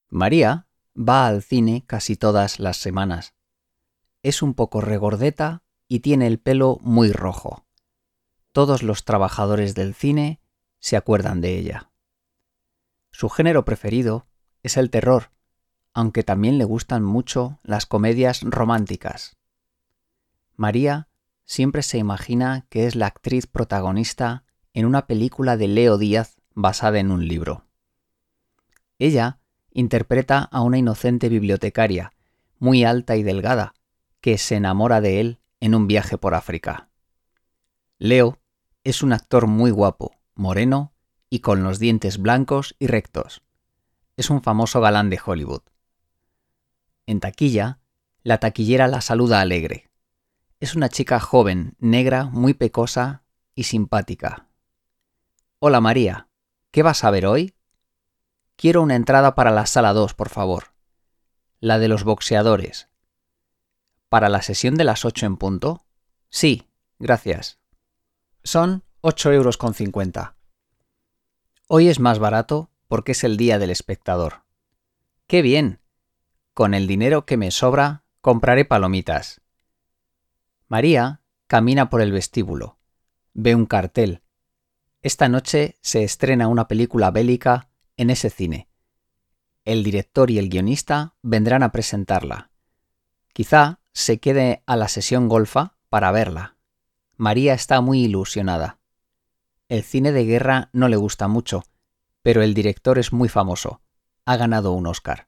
María va al cine casi todas las semanas. Es un poco regordeta y tiene el pelo muy rojo. Todos los trabajadores del cine se acuerdan de ella. Su género preferido es el terror, aunque también le gustan mucho las comedias románticas. María siempre se imagina que es la actriz protagonista en una película de Leo Díaz basada en un libro. Ella interpreta a una inocente bibliotecaria, muy alta y delgada, que se enamora de él en un viaje por África. Leo es un actor muy guapo, moreno y con los dientes blancos y rectos. Es un famoso galán de Hollywood. En taquilla, la taquillera la saluda alegre. Es una chica joven, negra, muy pecosa y simpática. Hola María, ¿qué vas a ver hoy? Quiero una entrada para la sala 2, por favor. La de los boxeadores. ¿Para la sesión de las 8 en punto? Sí, gracias. Son 8,50 €. Hoy es más barato porque es el día del espectador. ¡Qué bien! Con el dinero que me sobra, compraré palomitas. María camina por el vestíbulo. Ve un cartel. Esta noche se estrena una película bélica en ese cine. El director y el guionista vendrán a presentarla. Quizá se quede a la sesión golfa para verla. María está muy ilusionada. El cine de guerra no le gusta mucho, pero el director es muy famoso. Ha ganado un Oscar.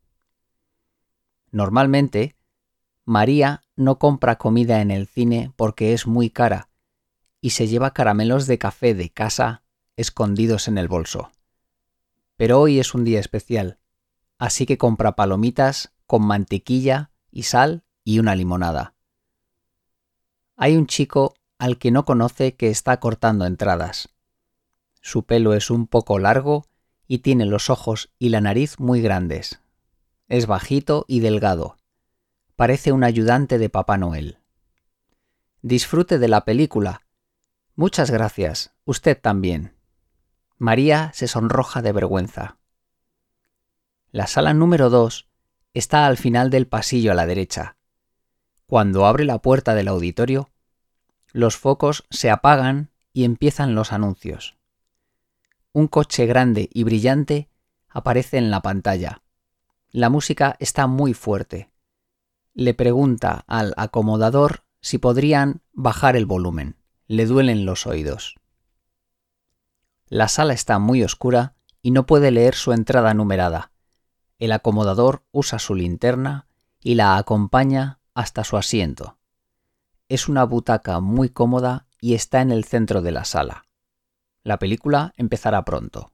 Normalmente, María no compra comida en el cine porque es muy cara y se lleva caramelos de café de casa escondidos en el bolso. Pero hoy es un día especial, así que compra palomitas con mantequilla y sal y una limonada. Hay un chico al que no conoce que está cortando entradas. Su pelo es un poco largo y tiene los ojos y la nariz muy grandes. Es bajito y delgado. Parece un ayudante de Papá Noel. Disfrute de la película. Muchas gracias, usted también. María se sonroja de vergüenza. La sala número 2 está al final del pasillo a la derecha. Cuando abre la puerta del auditorio, los focos se apagan y empiezan los anuncios. Un coche grande y brillante aparece en la pantalla. La música está muy fuerte. Le pregunta al acomodador si podrían bajar el volumen. Le duelen los oídos. La sala está muy oscura y no puede leer su entrada numerada. El acomodador usa su linterna y la acompaña hasta su asiento. Es una butaca muy cómoda y está en el centro de la sala. La película empezará pronto.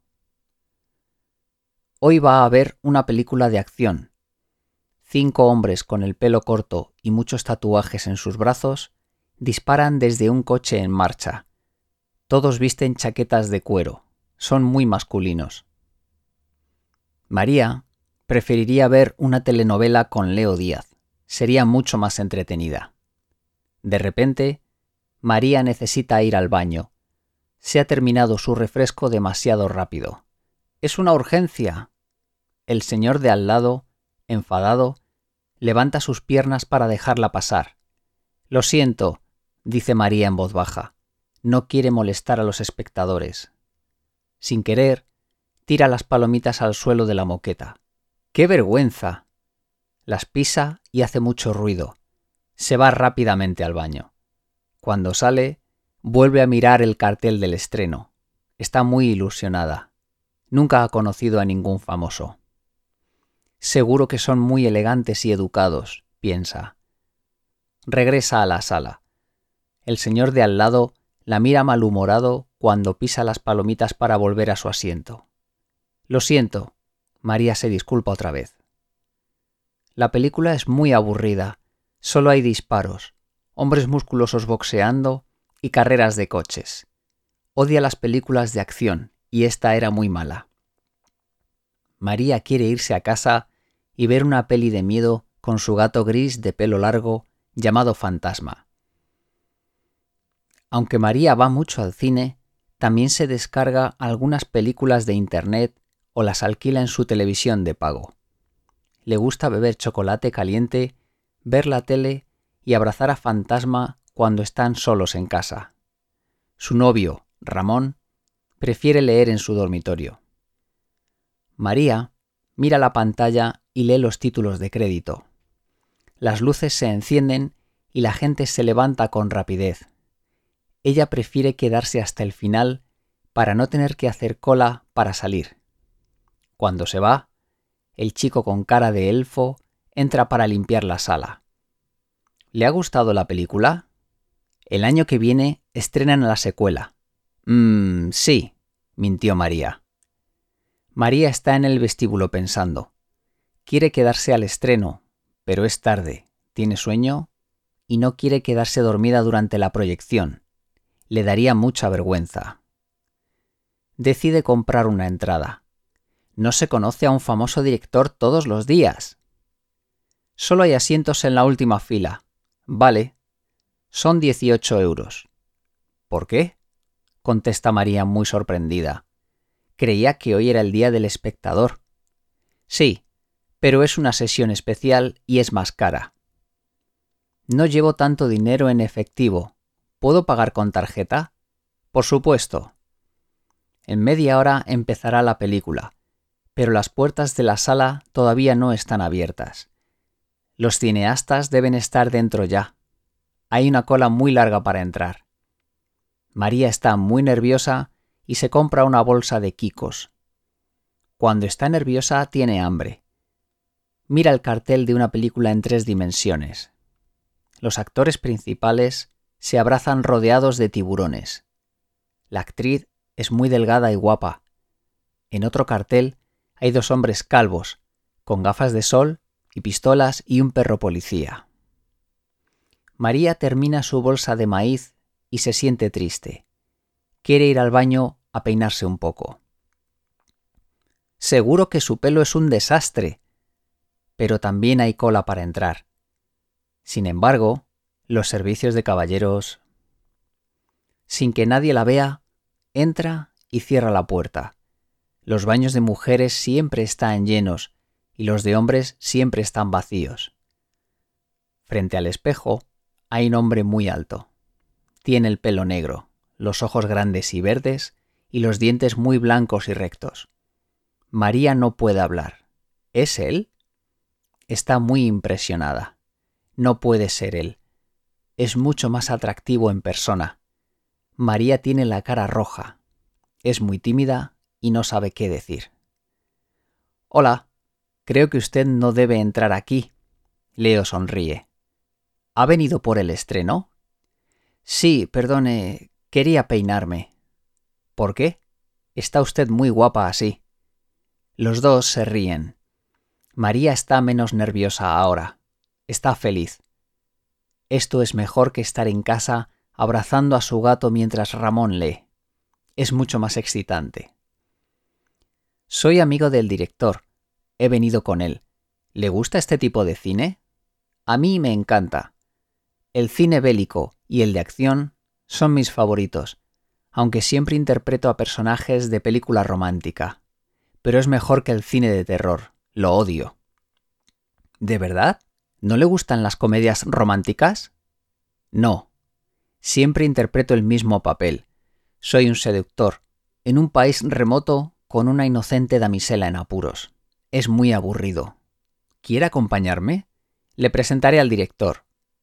Hoy va a haber una película de acción. 5 hombres con el pelo corto y muchos tatuajes en sus brazos disparan desde un coche en marcha. Todos visten chaquetas de cuero. Son muy masculinos. María preferiría ver una telenovela con Leo Díaz. Sería mucho más entretenida. De repente, María necesita ir al baño. Se ha terminado su refresco demasiado rápido. ¡Es una urgencia! El señor de al lado, enfadado, levanta sus piernas para dejarla pasar. Lo siento, dice María en voz baja. No quiere molestar a los espectadores. Sin querer, tira las palomitas al suelo de la moqueta. ¡Qué vergüenza! Las pisa y hace mucho ruido. Se va rápidamente al baño. Cuando sale, vuelve a mirar el cartel del estreno. Está muy ilusionada. Nunca ha conocido a ningún famoso. Seguro que son muy elegantes y educados, piensa. Regresa a la sala. El señor de al lado la mira malhumorado cuando pisa las palomitas para volver a su asiento. Lo siento, María se disculpa otra vez. La película es muy aburrida. Solo hay disparos, hombres musculosos boxeando y carreras de coches. Odia las películas de acción y esta era muy mala. María quiere irse a casa y ver una peli de miedo con su gato gris de pelo largo llamado Fantasma. Aunque María va mucho al cine, también se descarga algunas películas de internet o las alquila en su televisión de pago. Le gusta beber chocolate caliente, ver la tele y abrazar a Fantasma cuando están solos en casa. Su novio, Ramón, prefiere leer en su dormitorio. María mira la pantalla y lee los títulos de crédito. Las luces se encienden y la gente se levanta con rapidez. Ella prefiere quedarse hasta el final para no tener que hacer cola para salir. Cuando se va, el chico con cara de elfo entra para limpiar la sala. ¿Le ha gustado la película? El año que viene estrenan la secuela. Sí, mintió María. María está en el vestíbulo pensando. Quiere quedarse al estreno, pero es tarde, tiene sueño y no quiere quedarse dormida durante la proyección. Le daría mucha vergüenza. Decide comprar una entrada. No se conoce a un famoso director todos los días. Solo hay asientos en la última fila. Vale. Son 18 euros. ¿Por qué? Contesta María muy sorprendida. Creía que hoy era el día del espectador. Sí, pero es una sesión especial y es más cara. No llevo tanto dinero en efectivo. ¿Puedo pagar con tarjeta? Por supuesto. En media hora empezará la película, pero las puertas de la sala todavía no están abiertas. Los cineastas deben estar dentro ya. Hay una cola muy larga para entrar. María está muy nerviosa y se compra una bolsa de quicos. Cuando está nerviosa tiene hambre. Mira el cartel de una película en 3 dimensiones. Los actores principales se abrazan rodeados de tiburones. La actriz es muy delgada y guapa. En otro cartel hay 2 hombres calvos, con gafas de sol y pistolas y un perro policía. María termina su bolsa de maíz y se siente triste. Quiere ir al baño a peinarse un poco. Seguro que su pelo es un desastre, pero también hay cola para entrar. Sin embargo, los servicios de caballeros... Sin que nadie la vea, entra y cierra la puerta. Los baños de mujeres siempre están llenos y los de hombres siempre están vacíos. Frente al espejo hay un hombre muy alto. Tiene el pelo negro, los ojos grandes y verdes y los dientes muy blancos y rectos. María no puede hablar. ¿Es él? Está muy impresionada. No puede ser él. Es mucho más atractivo en persona. María tiene la cara roja. Es muy tímida y no sabe qué decir. Hola, creo que usted no debe entrar aquí. Leo sonríe. ¿Ha venido por el estreno? Sí, perdone, quería peinarme. ¿Por qué? Está usted muy guapa así. Los dos se ríen. María está menos nerviosa ahora. Está feliz. Esto es mejor que estar en casa abrazando a su gato mientras Ramón lee. Es mucho más excitante. Soy amigo del director. He venido con él. ¿Le gusta este tipo de cine? A mí me encanta. El cine bélico y el de acción son mis favoritos, aunque siempre interpreto a personajes de película romántica. Pero es mejor que el cine de terror. Lo odio. ¿De verdad? ¿No le gustan las comedias románticas? No. Siempre interpreto el mismo papel. Soy un seductor, en un país remoto con una inocente damisela en apuros. Es muy aburrido. ¿Quiere acompañarme? Le presentaré al director.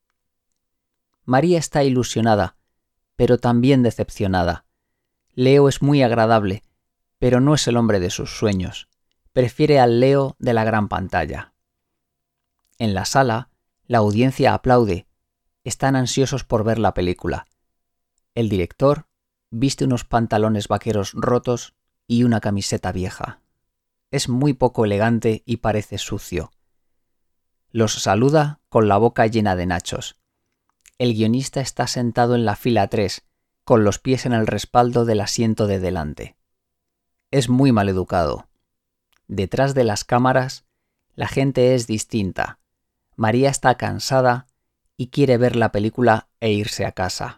María está ilusionada, pero también decepcionada. Leo es muy agradable, pero no es el hombre de sus sueños. Prefiere al Leo de la gran pantalla. En la sala, la audiencia aplaude. Están ansiosos por ver la película. El director viste unos pantalones vaqueros rotos y una camiseta vieja. Es muy poco elegante y parece sucio. Los saluda con la boca llena de nachos. El guionista está sentado en la fila 3, con los pies en el respaldo del asiento de delante. Es muy maleducado. Detrás de las cámaras, la gente es distinta. María está cansada y quiere ver la película e irse a casa.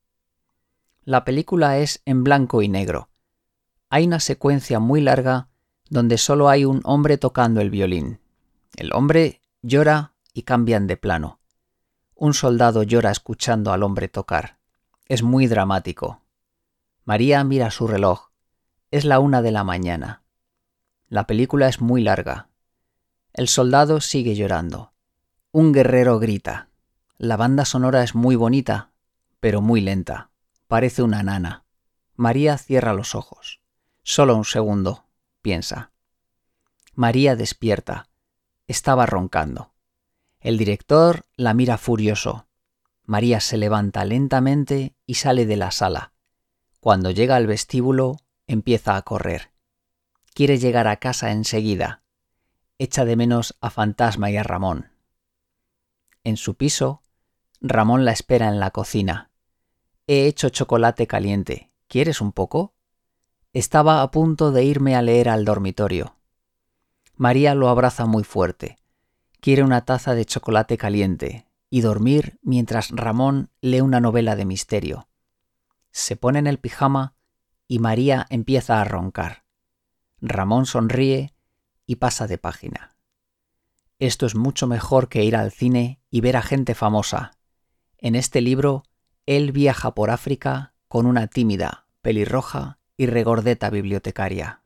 La película es en blanco y negro. Hay una secuencia muy larga donde solo hay un hombre tocando el violín. El hombre llora y cambian de plano. Un soldado llora escuchando al hombre tocar. Es muy dramático. María mira su reloj. Es la 1 de la mañana. La película es muy larga. El soldado sigue llorando. Un guerrero grita. La banda sonora es muy bonita, pero muy lenta. Parece una nana. María cierra los ojos. Solo un segundo, piensa. María despierta. Estaba roncando. El director la mira furioso. María se levanta lentamente y sale de la sala. Cuando llega al vestíbulo, empieza a correr. Quiere llegar a casa enseguida. Echa de menos a Fantasma y a Ramón. En su piso, Ramón la espera en la cocina. He hecho chocolate caliente. ¿Quieres un poco? Estaba a punto de irme a leer al dormitorio. María lo abraza muy fuerte. Quiere una taza de chocolate caliente y dormir mientras Ramón lee una novela de misterio. Se pone en el pijama y María empieza a roncar. Ramón sonríe y pasa de página. Esto es mucho mejor que ir al cine y ver a gente famosa. En este libro, él viaja por África con una tímida, pelirroja y regordeta bibliotecaria.